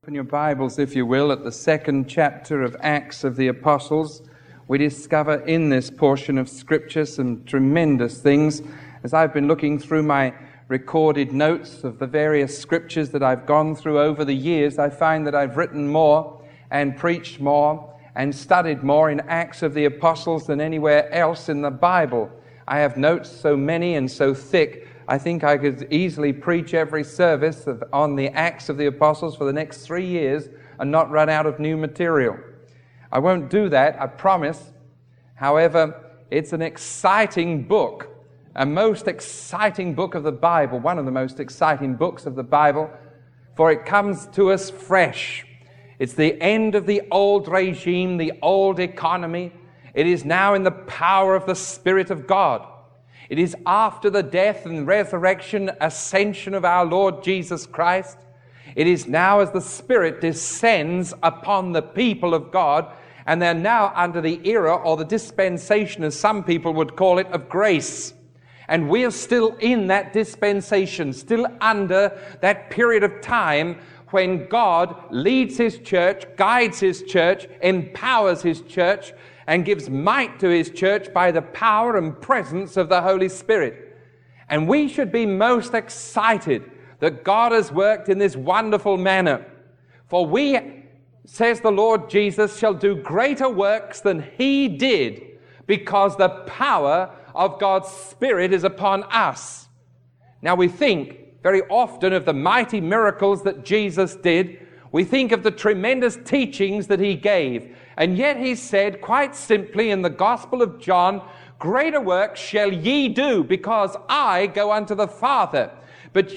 Open your Bibles, if you will, at the second chapter of Acts of the Apostles. We discover in this portion of Scripture some tremendous things. As I've been looking through my recorded notes of the various Scriptures that I've gone through over the years, I find that I've written more and preached more and studied more in Acts of the Apostles than anywhere else in the Bible. I have notes so many and so thick, I think I could easily preach every service on the Acts of the Apostles for the next 3 years and not run out of new material. I won't do that, I promise. However, it's an exciting book, a most exciting book of the Bible, one of the most exciting books of the Bible, for it comes to us fresh. It's the end of the old regime, the old economy. It is now in the power of the Spirit of God. It is after the death and resurrection, ascension of our Lord Jesus Christ. It is now as the Spirit descends upon the people of God, and they're now under the era or the dispensation, as some people would call it, of grace. And we're still in that dispensation, still under that period of time when God leads His church, guides His church, empowers His church, and gives might to His church by the power and presence of the Holy Spirit. And we should be most excited that God has worked in this wonderful manner. For we, says the Lord Jesus, shall do greater works than He did, because the power of God's Spirit is upon us. Now we think very often of the mighty miracles that Jesus did. We think of the tremendous teachings that He gave. And yet He said quite simply in the Gospel of John, greater works shall ye do, because I go unto the Father. But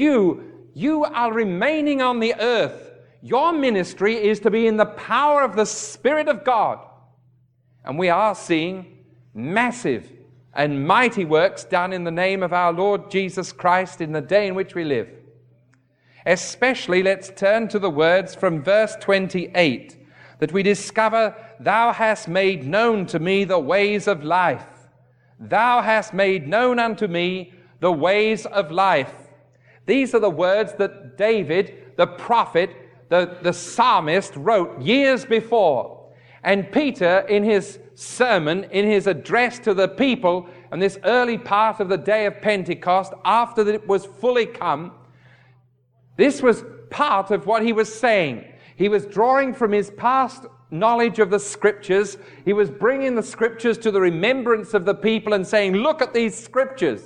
you are remaining on the earth. Your ministry is to be in the power of the Spirit of God. And we are seeing massive and mighty works done in the name of our Lord Jesus Christ in the day in which we live. Especially, let's turn to the words from verse 28, that we discover, Thou hast made known to me the ways of life. Thou hast made known unto me the ways of life. These are the words that David, the prophet, the psalmist, wrote years before. And Peter, in his sermon, in his address to the people, in this early part of the day of Pentecost, after it was fully come, this was part of what he was saying. He was drawing from his past knowledge of the Scriptures. He was bringing the Scriptures to the remembrance of the people and saying, look at these Scriptures.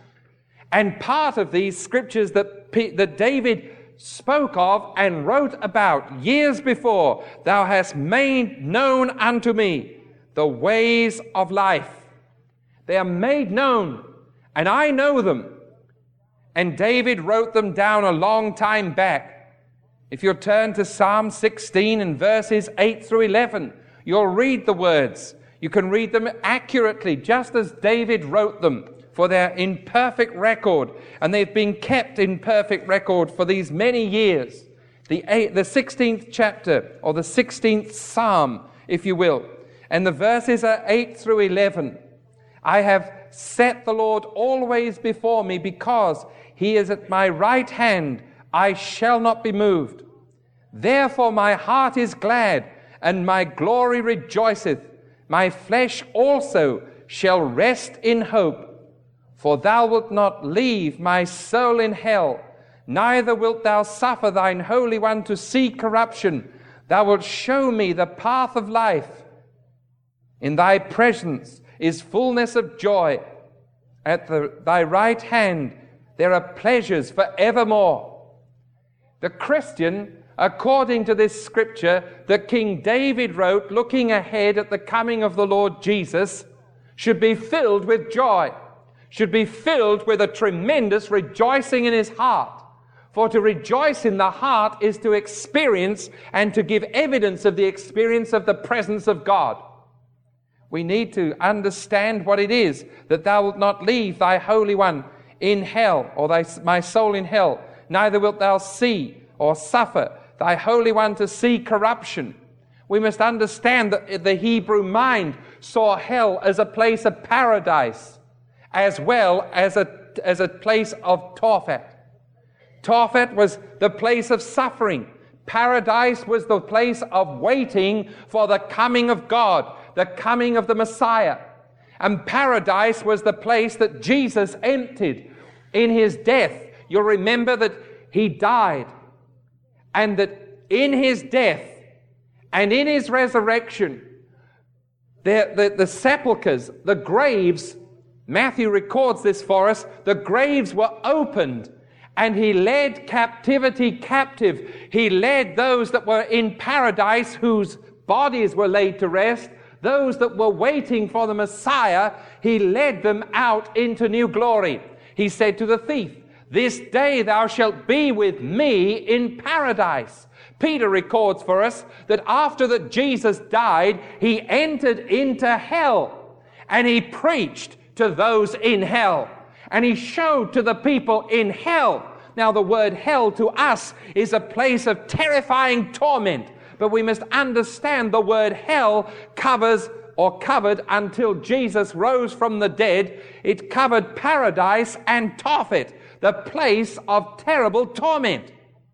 And part of these Scriptures that David spoke of and wrote about years before, Thou hast made known unto me the ways of life. They are made known, and I know them. And David wrote them down a long time back. If you'll turn to Psalm 16 and verses 8 through 11, you'll read the words. You can read them accurately, just as David wrote them, for they're in perfect record, and they've been kept in perfect record for these many years. The 16th chapter, or the 16th Psalm, if you will, and the verses are 8 through 11. I have set the Lord always before me, because He is at my right hand, I shall not be moved. Therefore my heart is glad, and my glory rejoiceth. My flesh also shall rest in hope. For Thou wilt not leave my soul in hell, neither wilt Thou suffer Thine Holy One to see corruption. Thou wilt show me the path of life. In Thy presence is fullness of joy. At Thy right hand there are pleasures for evermore. The Christian, according to this Scripture that King David wrote, looking ahead at the coming of the Lord Jesus, should be filled with joy, should be filled with a tremendous rejoicing in his heart. For to rejoice in the heart is to experience and to give evidence of the experience of the presence of God. We need to understand what it is that Thou wilt not leave Thy Holy One in hell, or my soul in hell, neither wilt Thou see or suffer Thy Holy One to see corruption. We must understand that the Hebrew mind saw hell as a place of paradise, as well as a place of Tophet. Tophet was the place of suffering, Paradise was the place of waiting for the coming of God, the coming of the Messiah. And paradise was the place that Jesus entered in his death. You'll remember that he died, and that in his death and in his resurrection, the sepulchres, the graves, Matthew records this for us, the graves were opened, and he led captivity captive. He led those that were in paradise, whose bodies were laid to rest, those that were waiting for the Messiah, he led them out into new glory. He said to the thief, "This day thou shalt be with me in paradise." Peter records for us that after that Jesus died, he entered into hell, and he preached to those in hell, and he showed to the people in hell. Now, the word hell to us is a place of terrifying torment, but we must understand the word hell covered until Jesus rose from the dead. It covered paradise and Tophet, the place of terrible torment.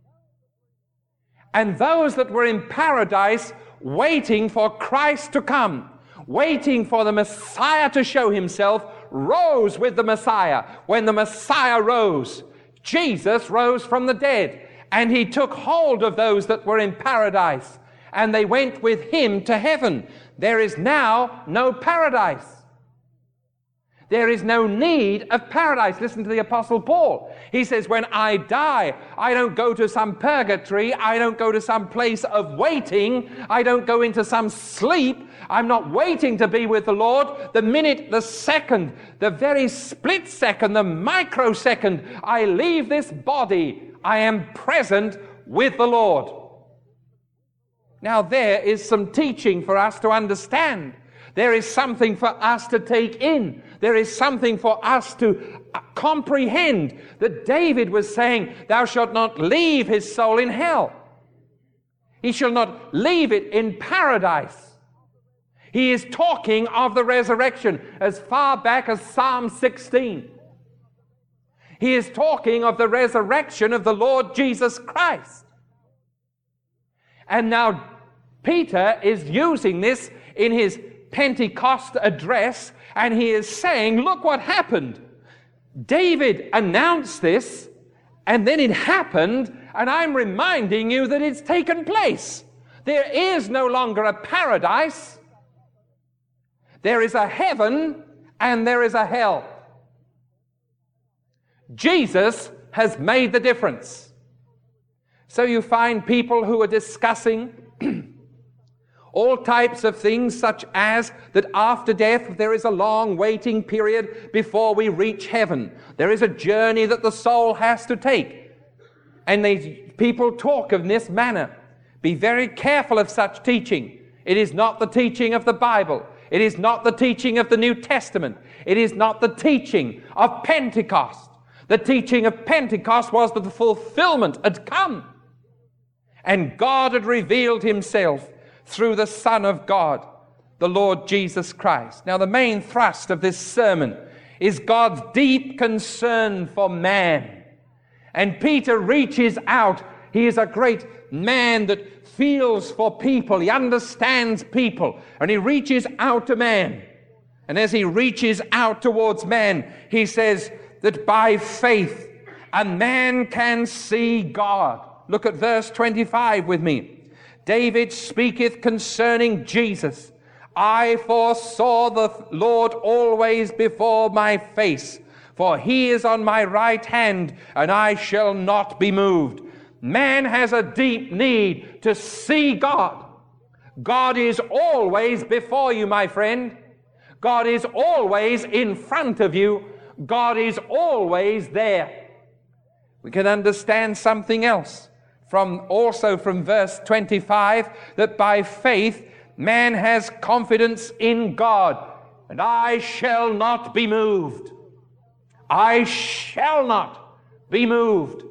And those that were in paradise waiting for Christ to come, waiting for the Messiah to show himself, rose with the Messiah. When the Messiah rose, Jesus rose from the dead, and he took hold of those that were in paradise, and they went with him to heaven. There is now no paradise. There is no need of paradise. Listen to the Apostle Paul. He says, when I die, I don't go to some purgatory. I don't go to some place of waiting. I don't go into some sleep. I'm not waiting to be with the Lord. The minute, the second, the very split second, the microsecond I leave this body, I am present with the Lord. Now there is some teaching for us to understand. There is something for us to take in. There is something for us to comprehend, that David was saying, thou shalt not leave his soul in hell. He shall not leave it in paradise. He is talking of the resurrection as far back as Psalm 16. He is talking of the resurrection of the Lord Jesus Christ. And now Peter is using this in his Pentecost address, and he is saying, look what happened. David announced this, and then it happened, and I'm reminding you that it's taken place. There is no longer a paradise. There is a heaven, and there is a hell. Jesus has made the difference. So you find people who are discussing all types of things, such as that after death there is a long waiting period before we reach heaven. There is a journey that the soul has to take. And these people talk in this manner. Be very careful of such teaching. It is not the teaching of the Bible. It is not the teaching of the New Testament. It is not the teaching of Pentecost. The teaching of Pentecost was that the fulfillment had come. And God had revealed himself through the Son of God, the Lord Jesus Christ. Now, the main thrust of this sermon is God's deep concern for man. And Peter reaches out. He is a great man that feels for people. He understands people. And he reaches out to man. And as he reaches out towards man, he says that by faith a man can see God. Look at verse 25 with me. David speaketh concerning Jesus. I foresaw the Lord always before my face, for he is on my right hand, and I shall not be moved. Man has a deep need to see God. God is always before you, my friend. God is always in front of you. God is always there. We can understand something else also from verse 25, that by faith man has confidence in God, and I shall not be moved. I shall not be moved.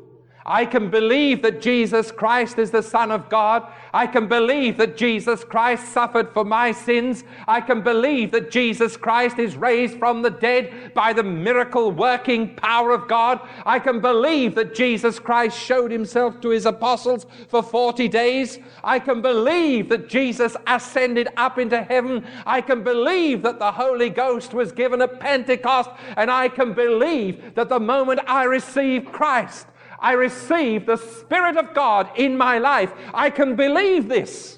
I can believe that Jesus Christ is the Son of God. I can believe that Jesus Christ suffered for my sins. I can believe that Jesus Christ is raised from the dead by the miracle working power of God. I can believe that Jesus Christ showed himself to his apostles for 40 days. I can believe that Jesus ascended up into heaven. I can believe that the Holy Ghost was given at Pentecost. And I can believe that the moment I receive Christ, I receive the Spirit of God in my life. I can believe this.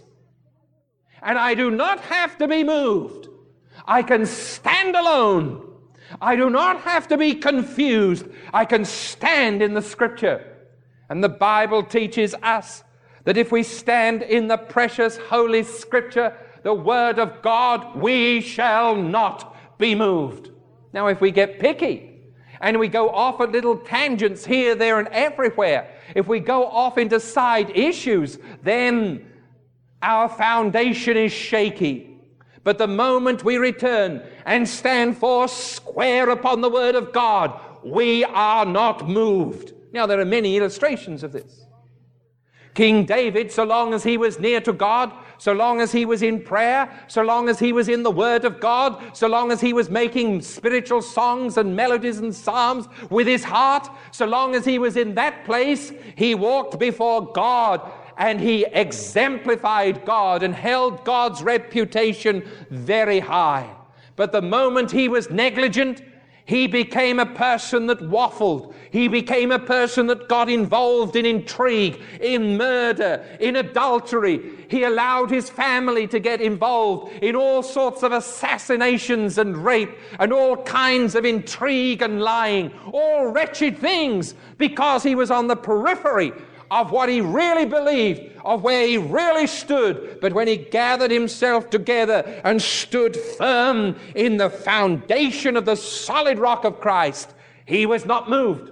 And I do not have to be moved. I can stand alone. I do not have to be confused. I can stand in the Scripture. And the Bible teaches us that if we stand in the precious Holy Scripture, the Word of God, we shall not be moved. Now, if we get picky, and we go off at little tangents here, there, and everywhere, if we go off into side issues, then our foundation is shaky. But the moment we return and stand four square upon the Word of God, we are not moved. Now, there are many illustrations of this. King David, so long as he was near to God, so long as he was in prayer, so long as he was in the Word of God, so long as he was making spiritual songs and melodies and psalms with his heart, so long as he was in that place, he walked before God and he exemplified God and held God's reputation very high. But the moment he was negligent, he became a person that waffled. He became a person that got involved in intrigue, in murder, in adultery. He allowed his family to get involved in all sorts of assassinations and rape and all kinds of intrigue and lying, all wretched things, because he was on the periphery of what he really believed, of where he really stood. But when he gathered himself together and stood firm in the foundation of the solid rock of Christ, he was not moved.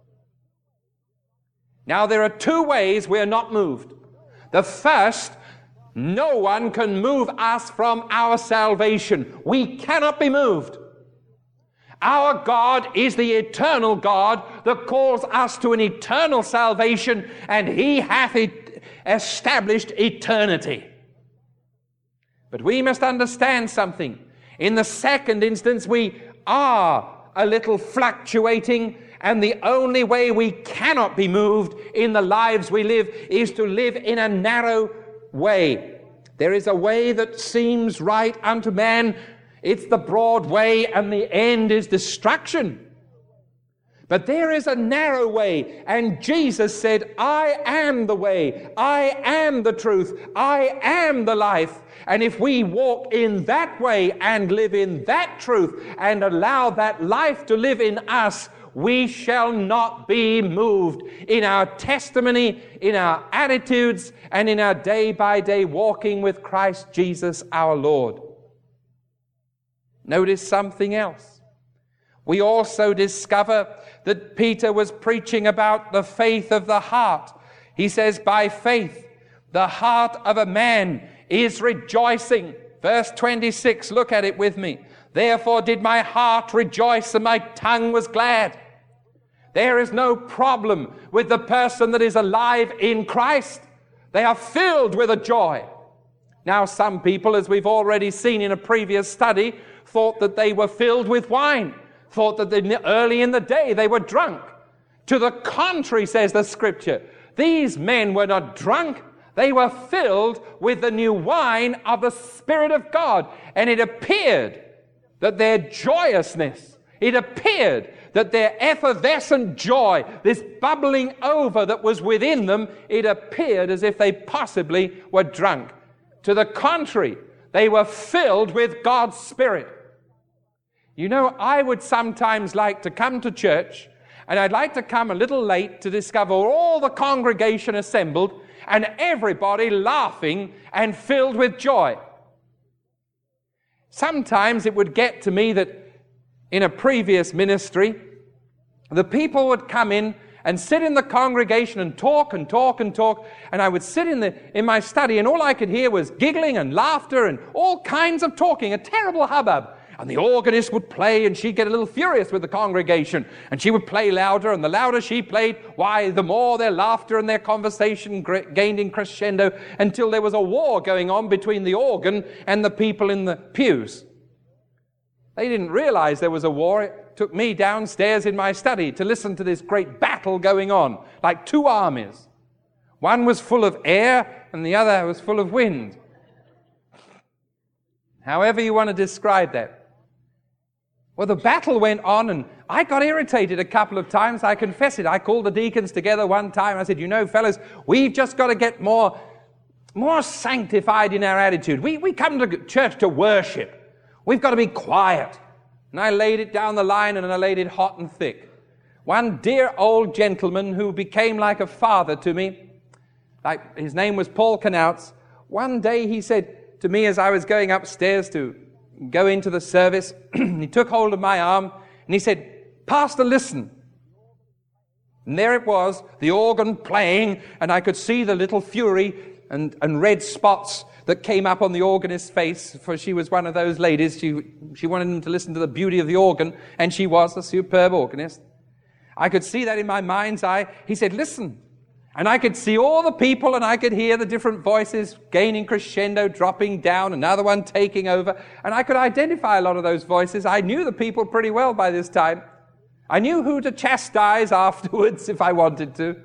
Now, there are two ways we are not moved. The first, no one can move us from our salvation. We cannot be moved. Our God is the eternal God that calls us to an eternal salvation, and he hath established eternity. But we must understand something. In the second instance, we are a little fluctuating, and the only way we cannot be moved in the lives we live is to live in a narrow way. There is a way that seems right unto man. It's the broad way, and the end is destruction. But there is a narrow way, and Jesus said, I am the way, I am the truth, I am the life. And if we walk in that way and live in that truth and allow that life to live in us, we shall not be moved in our testimony, in our attitudes, and in our day-by-day walking with Christ Jesus our Lord. Notice something else. We also discover that Peter was preaching about the faith of the heart. He says, by faith, the heart of a man is rejoicing. Verse 26, look at it with me. Therefore did my heart rejoice and my tongue was glad. There is no problem with the person that is alive in Christ. They are filled with a joy. Now, some people, as we've already seen in a previous study, thought that they were filled with wine, thought that early in the day they were drunk. To the contrary, says the Scripture, these men were not drunk, they were filled with the new wine of the Spirit of God. And it appeared that their joyousness, it appeared that their effervescent joy, this bubbling over that was within them, it appeared as if they possibly were drunk. To the contrary, they were filled with God's Spirit. You know, I would sometimes like to come to church, and I'd like to come a little late to discover all the congregation assembled and everybody laughing and filled with joy. Sometimes it would get to me that in a previous ministry, the people would come in and sit in the congregation and talk and talk and talk, and I would sit in my study, and all I could hear was giggling and laughter and all kinds of talking, a terrible hubbub. And the organist would play, and she'd get a little furious with the congregation. And she would play louder, and the louder she played, why, the more their laughter and their conversation gained in crescendo, until there was a war going on between the organ and the people in the pews. They didn't realize there was a war. It took me downstairs in my study to listen to this great battle going on, like two armies. One was full of air, and the other was full of wind. However you want to describe that. Well, the battle went on, and I got irritated a couple of times. I confess it. I called the deacons together one time. I said, you know, fellas, we've just got to get more sanctified in our attitude. We come to church to worship. We've got to be quiet. And I laid it down the line, and I laid it hot and thick. One dear old gentleman who became like a father to me, like his name was Paul Knauts, one day he said to me as I was going upstairs to go into the service, he took hold of my arm and he said, Pastor, listen. And there it was, the organ playing, and I could see the little fury and red spots that came up on the organist's face, for she was one of those ladies. She wanted him to listen to the beauty of the organ, and she was a superb organist. I could see that in my mind's eye. He said, listen. And I could see all the people, and I could hear the different voices gaining crescendo, dropping down, another one taking over. And I could identify a lot of those voices. I knew the people pretty well by this time. I knew who to chastise afterwards if I wanted to.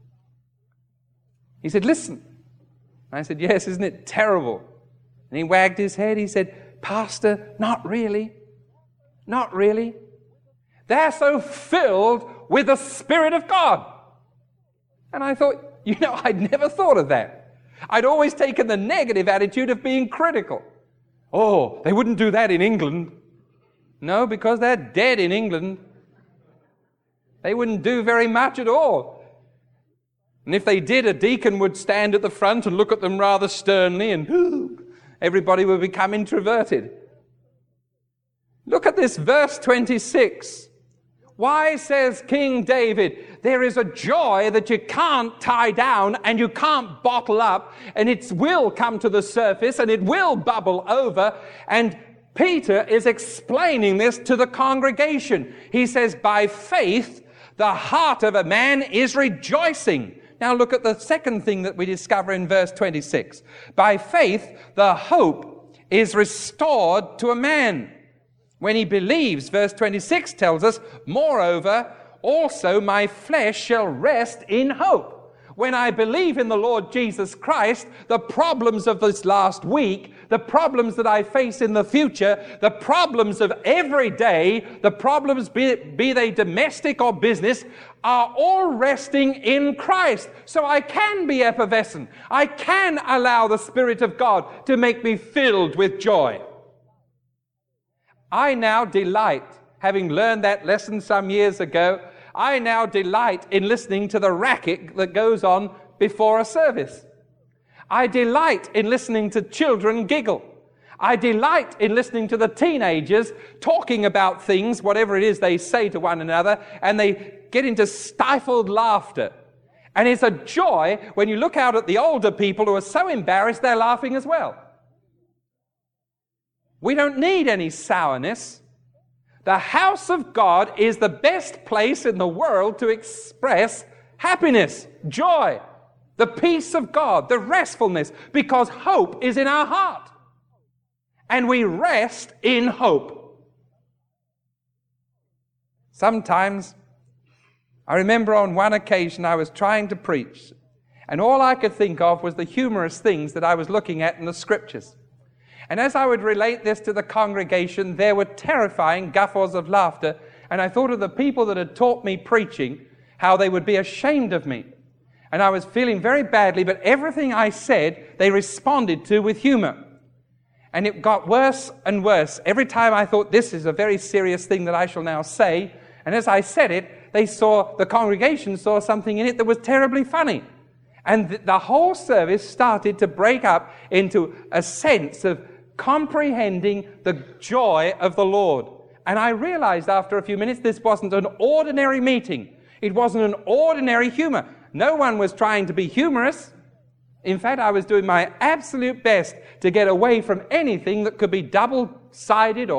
He said, listen. And I said, yes, isn't it terrible? And he wagged his head. He said, Pastor, not really. Not really. They're so filled with the Spirit of God. And I thought, you know, I'd never thought of that. I'd always taken the negative attitude of being critical. Oh, they wouldn't do that in England. No, because they're dead in England. They wouldn't do very much at all. And if they did, a deacon would stand at the front and look at them rather sternly, and everybody would become introverted. Look at this verse 26. Why, says King David, there is a joy that you can't tie down and you can't bottle up, and it will come to the surface and it will bubble over. And Peter is explaining this to the congregation. He says, by faith, the heart of a man is rejoicing. Now look at the second thing that we discover in verse 26. By faith, the hope is restored to a man. When he believes, verse 26 tells us, moreover, also my flesh shall rest in hope. When I believe in the Lord Jesus Christ, the problems of this last week, the problems that I face in the future, the problems of every day, the problems, be they domestic or business, are all resting in Christ. So I can be effervescent. I can allow the Spirit of God to make me filled with joy. I now delight, having learned that lesson some years ago, I now delight in listening to the racket that goes on before a service. I delight in listening to children giggle. I delight in listening to the teenagers talking about things, whatever it is they say to one another, and they get into stifled laughter. And it's a joy when you look out at the older people who are so embarrassed they're laughing as well. We don't need any sourness. The house of God is the best place in the world to express happiness, joy, the peace of God, the restfulness, because hope is in our heart. And we rest in hope. Sometimes, I remember on one occasion I was trying to preach, and all I could think of was the humorous things that I was looking at in the scriptures. And as I would relate this to the congregation, there were terrifying guffaws of laughter, and I thought of the people that had taught me preaching, how they would be ashamed of me. And I was feeling very badly, but everything I said, they responded to with humor. And it got worse and worse. Every time I thought, this is a very serious thing that I shall now say, and as I said it, the congregation saw something in it that was terribly funny. And the whole service started to break up into a sense of comprehending the joy of the Lord. And I realized after a few minutes this wasn't an ordinary meeting. It wasn't an ordinary humor. No one was trying to be humorous. In fact, I was doing my absolute best to get away from anything that could be double-sided or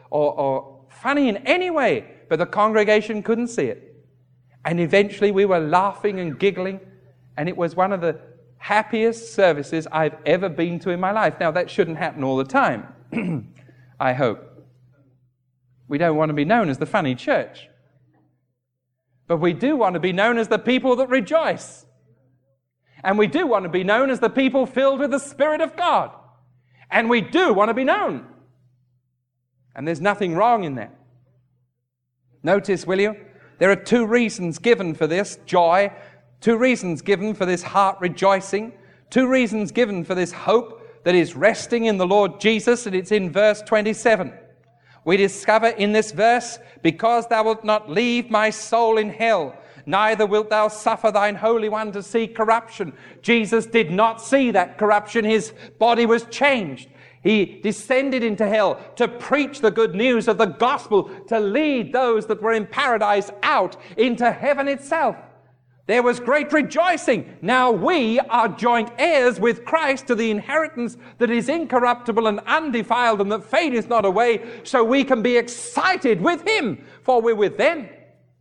or funny in any way, but the congregation couldn't see it. And eventually we were laughing and giggling, and it was one of the happiest services I've ever been to in my life. Now, that shouldn't happen all the time, I hope. We don't want to be known as the funny church. But we do want to be known as the people that rejoice. And we do want to be known as the people filled with the Spirit of God. And we do want to be known. And there's nothing wrong in that. Notice, will you? There are two reasons given for this joy, two reasons given for this heart rejoicing, two reasons given for this hope that is resting in the Lord Jesus, and it's in verse 27. We discover in this verse, because thou wilt not leave my soul in hell, neither wilt thou suffer thine Holy One to see corruption. Jesus did not see that corruption. His body was changed. He descended into hell to preach the good news of the gospel, to lead those that were in paradise out into heaven itself. There was great rejoicing. Now we are joint heirs with Christ to the inheritance that is incorruptible and undefiled, and that fadeth not away, so we can be excited with him, for we're with them.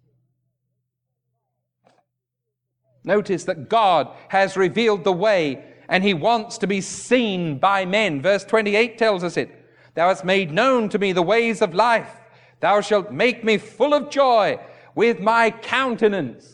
Notice that God has revealed the way, and he wants to be seen by men. Verse 28 tells us it. Thou hast made known to me the ways of life. Thou shalt make me full of joy with my countenance.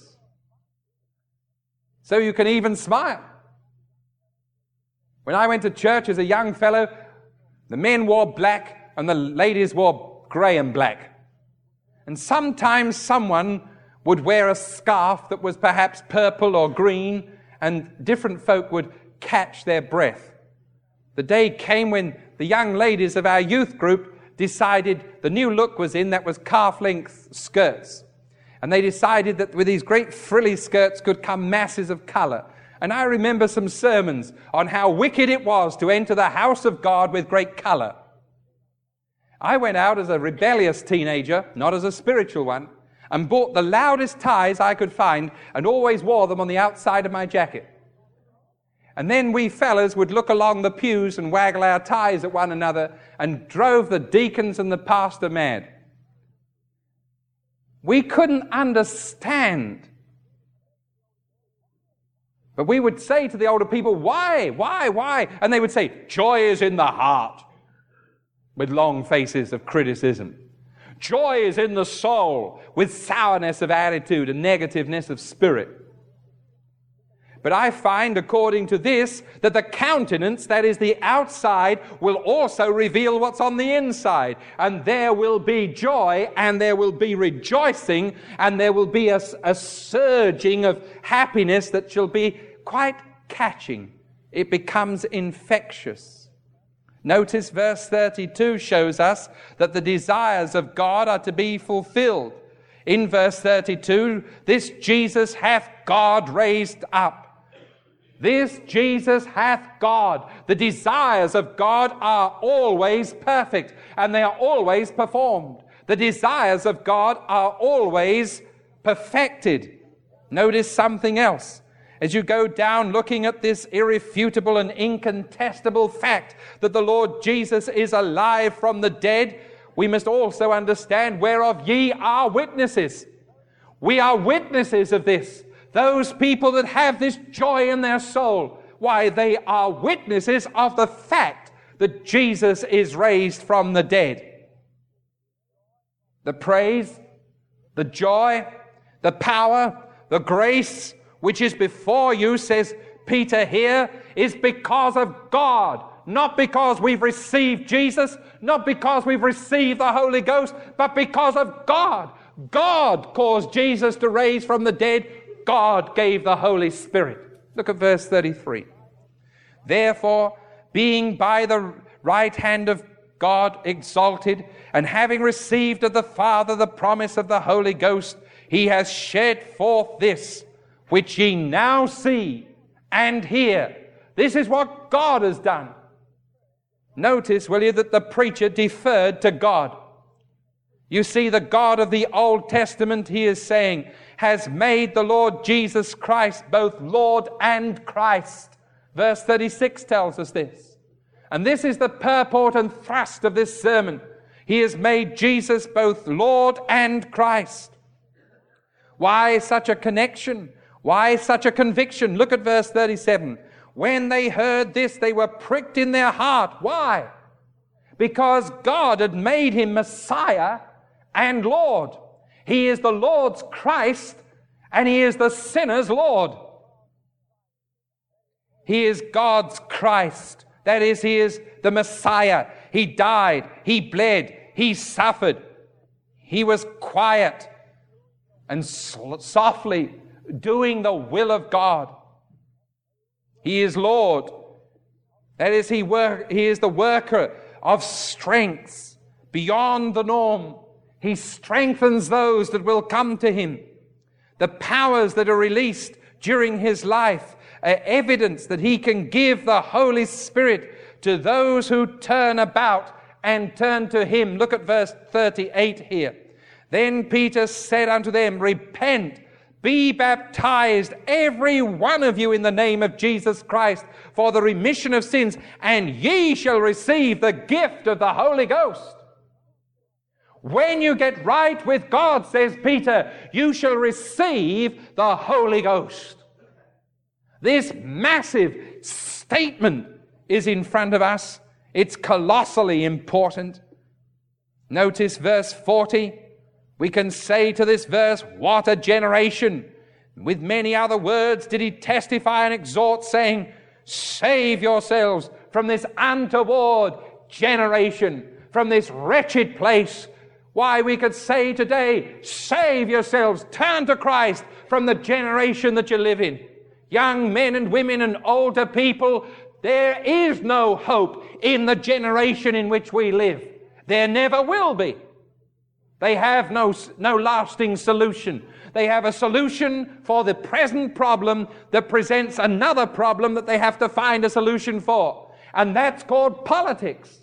So you can even smile. When I went to church as a young fellow, the men wore black and the ladies wore grey and black. And sometimes someone would wear a scarf that was perhaps purple or green, and different folk would catch their breath. The day came when the young ladies of our youth group decided the new look was in, that was calf-length skirts. And they decided that with these great frilly skirts could come masses of colour. And I remember some sermons on how wicked it was to enter the house of God with great colour. I went out as a rebellious teenager, not as a spiritual one, and bought the loudest ties I could find and always wore them on the outside of my jacket. And then we fellas would look along the pews and waggle our ties at one another and drove the deacons and the pastor mad. We couldn't understand. But we would say to the older people, why? And they would say, joy is in the heart, with long faces of criticism. Joy is in the soul, with sourness of attitude and negativeness of spirit. But I find, according to this, that the countenance, that is the outside, will also reveal what's on the inside. And there will be joy, and there will be rejoicing, and there will be a surging of happiness that shall be quite catching. It becomes infectious. Notice verse 32 shows us that the desires of God are to be fulfilled. In verse 32, this Jesus hath God raised up. This Jesus hath God. The desires of God are always perfect, and they are always performed. The desires of God are always perfected. Notice something else. As you go down looking at this irrefutable and incontestable fact that the Lord Jesus is alive from the dead, we must also understand whereof ye are witnesses. We are witnesses of this. Those people that have this joy in their soul, why, they are witnesses of the fact that Jesus is raised from the dead. The praise, the joy, the power, the grace which is before you, says Peter here, is because of God. Not because we've received Jesus, not because we've received the Holy Ghost, but because of God. God caused Jesus to raise from the dead. God gave the Holy Spirit. Look at verse 33. Therefore, being by the right hand of God exalted, and having received of the Father the promise of the Holy Ghost, he has shed forth this, which ye now see and hear. This is what God has done. Notice, will you, that the preacher deferred to God. You see, the God of the Old Testament, he is saying, has made the Lord Jesus Christ both Lord and Christ. Verse 36 tells us this. And this is the purport and thrust of this sermon. He has made Jesus both Lord and Christ. Why such a connection? Why such a conviction? Look at verse 37. When they heard this, they were pricked in their heart. Why? Because God had made him Messiah and Lord. He is the Lord's Christ, and he is the sinner's Lord. He is God's Christ. That is, he is the Messiah. He died, he bled, he suffered. He was quiet and softly doing the will of God. He is Lord. That is, he is the worker of strengths beyond the norm. He strengthens those that will come to him. The powers that are released during his life are evidence that he can give the Holy Spirit to those who turn about and turn to him. Look at verse 38 here. Then Peter said unto them, Repent, be baptized, every one of you, in the name of Jesus Christ, for the remission of sins, and ye shall receive the gift of the Holy Ghost. When you get right with God, says Peter, you shall receive the Holy Ghost. This massive statement is in front of us. It's colossally important. Notice verse 40. We can say to this verse, what a generation. With many other words did he testify and exhort, saying, Save yourselves from this untoward generation, from this wretched place. Why, we could say today, save yourselves, turn to Christ from the generation that you live in. Young men and women and older people, there is no hope in the generation in which we live. There never will be. They have no lasting solution. They have a solution for the present problem that presents another problem that they have to find a solution for. And that's called politics.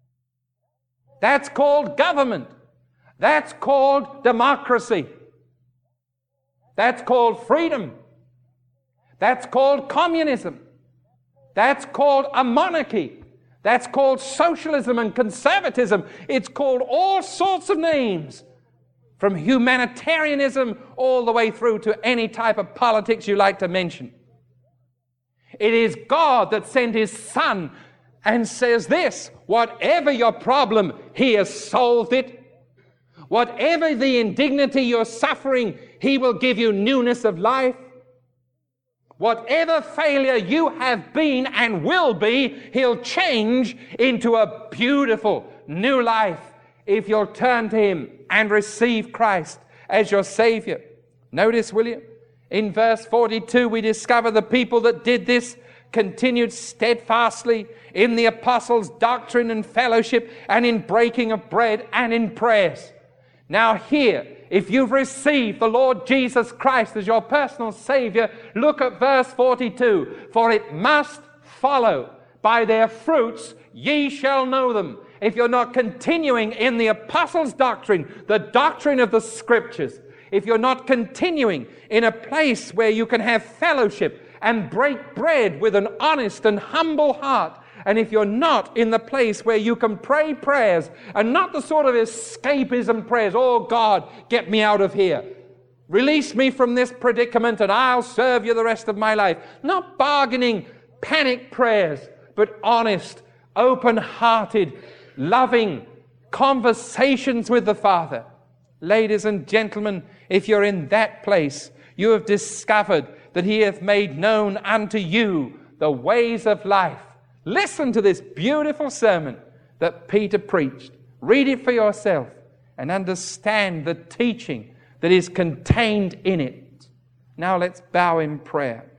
That's called government. That's called democracy. That's called freedom. That's called communism. That's called a monarchy. That's called socialism and conservatism. It's called all sorts of names, from humanitarianism all the way through to any type of politics you like to mention. It is God that sent his Son and says this, whatever your problem, he has solved it. Whatever the indignity you're suffering, he will give you newness of life. Whatever failure you have been and will be, he'll change into a beautiful new life if you'll turn to him and receive Christ as your Savior. Notice, will you? In verse 42, we discover the people that did this continued steadfastly in the apostles' doctrine and fellowship, and in breaking of bread and in prayers. Now here, if you've received the Lord Jesus Christ as your personal Savior, look at verse 42. For it must follow, by their fruits ye shall know them. If you're not continuing in the apostles' doctrine, the doctrine of the Scriptures, if you're not continuing in a place where you can have fellowship and break bread with an honest and humble heart, and if you're not in the place where you can pray prayers, and not the sort of escapism prayers, oh God, get me out of here. Release me from this predicament and I'll serve you the rest of my life. Not bargaining, panic prayers, but honest, open-hearted, loving conversations with the Father. Ladies and gentlemen, if you're in that place, you have discovered that he hath made known unto you the ways of life. Listen to this beautiful sermon that Peter preached. Read it for yourself and understand the teaching that is contained in it. Now let's bow in prayer.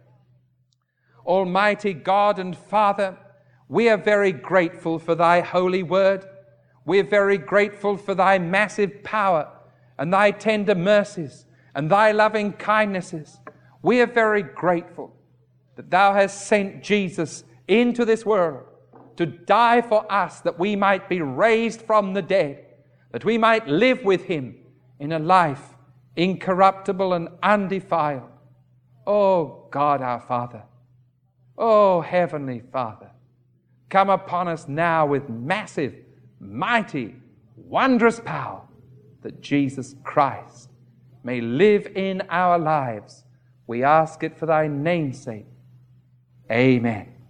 Almighty God and Father, we are very grateful for thy holy word. We are very grateful for thy massive power and thy tender mercies and thy loving kindnesses. We are very grateful that thou hast sent Jesus into this world to die for us, that we might be raised from the dead, that we might live with him in a life incorruptible and undefiled. Oh God our Father, oh Heavenly Father, come upon us now with massive, mighty, wondrous power, that Jesus Christ may live in our lives. We ask it for thy name's sake. Amen.